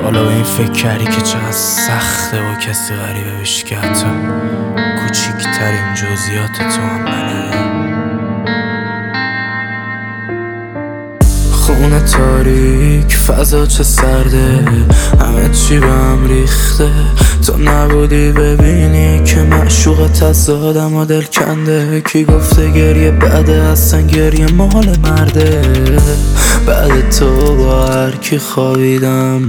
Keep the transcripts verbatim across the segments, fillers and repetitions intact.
حالا به این فکر کردی که چقدر سخته با کسی غریبه بشی که حتی کوچیکترین جزئیات تو هم بلده؟ خونه تاریک، فضا چه سرده، همه چی به هم ریخته. تو نبودی ببینی که معشوقت از آدم و دل کنده. کی گفته گریه بعده، اصلا گریه مال مرده. بعد تو با هر کی خوابیدم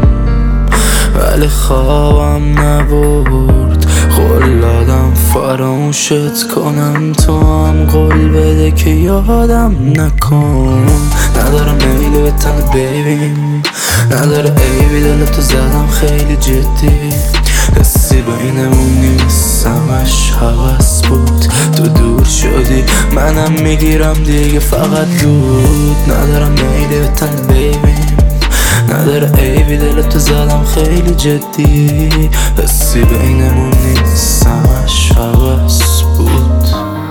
ولی خوابم نبرد. قول دادم فراموشت کنم، تو هم قول بده که یادم نکن. ندارم میلی به تن بیبیم، نداره عیبی، دلتو زدم خیلی جدی. حسی بینمون نیست، همش حوث بود. تو دور شدی منم میگیرم دیگه فقط دود. ندارم میلی به تن بیبیم، نداره عیبی، دلتو زدم خیلی جدی. حسی بینمون نیست، همش حوث بود.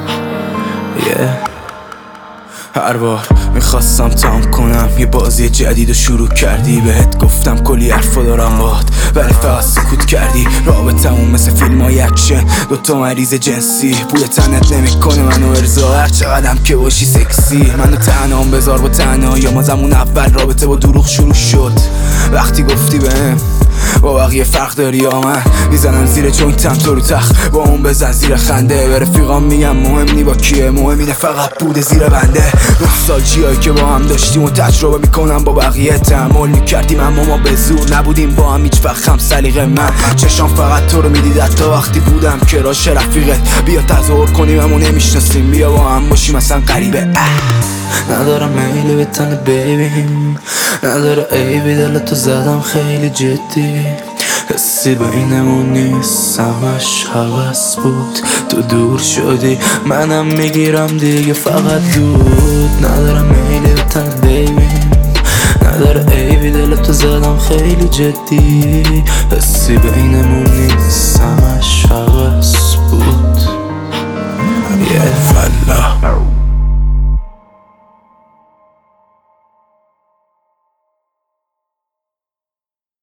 yeah. هر بار میخواستم تام کنم یه بازی جدید و شروع کردی. بهت گفتم کلی حرفا دارم باهات ولی فقط سکوت کردی. رابطمون مثل فیلم های اکشن، دوتا مریض جنسی. بوی تنت نمیکنه منو ارضا، هر چقدرم که باشی سکسی. منو تنهام بذار با تنهایی، ما زمون اول رابطه با دروغ شروع شد. وقتی گفتی بهم با بقیه فرق داری یا من میزنم زیر جوینتم تو رو تخت، با اون بزن زیر خنده. به رفیقام میگم مهم نی با کیه، مهم اینه فقط بوده زیر بنده. نوستالژیایی که با هم داشتیم و تجربه میکنم با بقیه. تحمل میکردیم اما ما به زور نبودیم با هم هیچ وقت هم سلیقه. من چشام فقط تو رو میدید حتی وقتی بودم کراش رفیقت. بیا تظاهر کنیم اما نمیشناسیم، بیا با هم باشیم اصلا غریبه. ندارم میلی به تن بیبیم، نداره عیبی، دلتو زدم خیلی جدی. حسی بینمون نیست، همش حوث بود. تو دور شدی منم میگیرم دیگه فقط دود. ندارم میلی به تن بیبیم، نداره عیبی، دلتو زدم خیلی جدی. حسی بینمون